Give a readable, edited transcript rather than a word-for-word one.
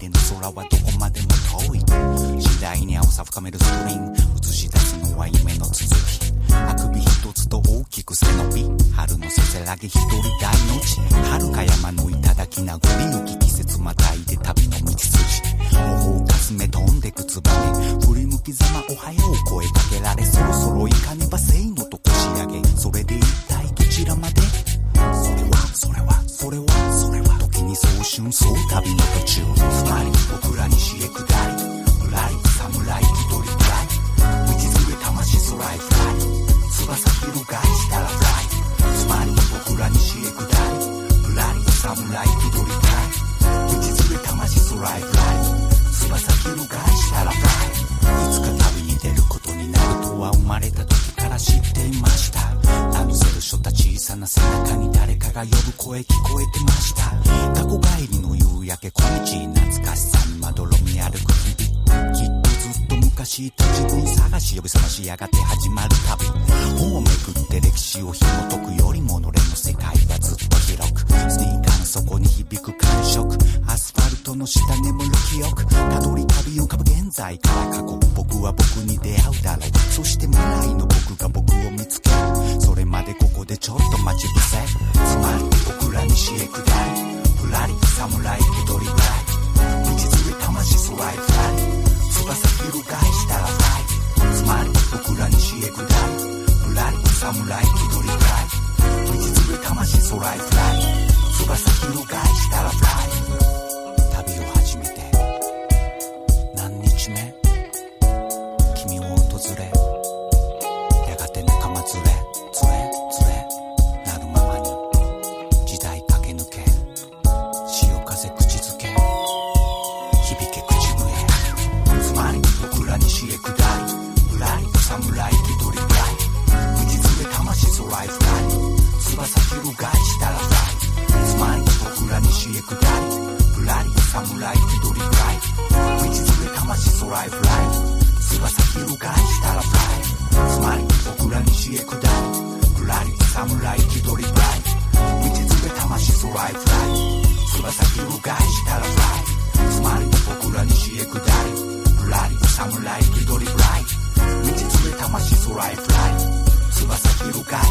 での空はどこまでも遠い。次第に青さ深めるスクリーン、映し出すのは夢の続き。あくび一つと大きく背伸び、春のせせらぎ一人大の地。遥か山の頂名残雪、季節またいで旅の道筋。頬をかすめ飛んでくつばめ、振り向きざまおはよう声かけられ、そろそろいかねばせいのと腰上げ。それで一体どちらまで。それは時に早春そう旅の途中。つまり僕ら西へ下り、ぶらり侍気取りフライ、道連れ魂空へフライ、翼広がりしたらフライ。つまり僕ら西へ下り、ぶらり侍気取りフライ、道連れ魂空へフライ、翼広がりしたらフライ。いつか旅に出ることになるとは生まれた時から知っていました。ランドセル背負った小さな背中に誰かが呼ぶ声聞こえてました。過去帰りの夕焼け小道、懐かしさにまどろみ歩く日々。きっとずっと昔いた自分探し、呼び覚ましやがて始まる旅。本をめくって歴史を紐解くよりものれの世界はずっと広く、スニーカーの底に響く感触、アスファルトの下眠る記憶、たどり旅を浮かぶ現在から過去。僕は僕に出会うだろう、そして未来の僕が僕を見つける。それまでここでちょっと待ち伏せ。つまり僕ら西へ下り、ぶらり侍気取りフライ、道連れ魂空へフライ、翼広がりしたらフライ。つまり僕ら西へ下り、ぶらり侍気取りフライ、道連れ魂空へフライ、翼広がりしたらフライ。旅を始めて何日目、君を訪れ、やがて仲間連れなるままに時代駆け抜け、潮風口づけ響け口笛。つまり僕ら西へ下り、ぶらり侍気取りフライ、道連れ魂空へフライ、翼広がりしたらフライ。つまり僕ら西へ下り、ぶらり侍気取りフライ、道連れ魂空へフライ、翼広がりしたらフライ。つまり僕ら西へ下り、ぶらり侍気取りフライ、道連れ魂空へフライ、翼広がりしたらフライ。つまり僕ら西へ下り、ぶらり侍気取りフライ、道連れ魂空へフライ、翼広が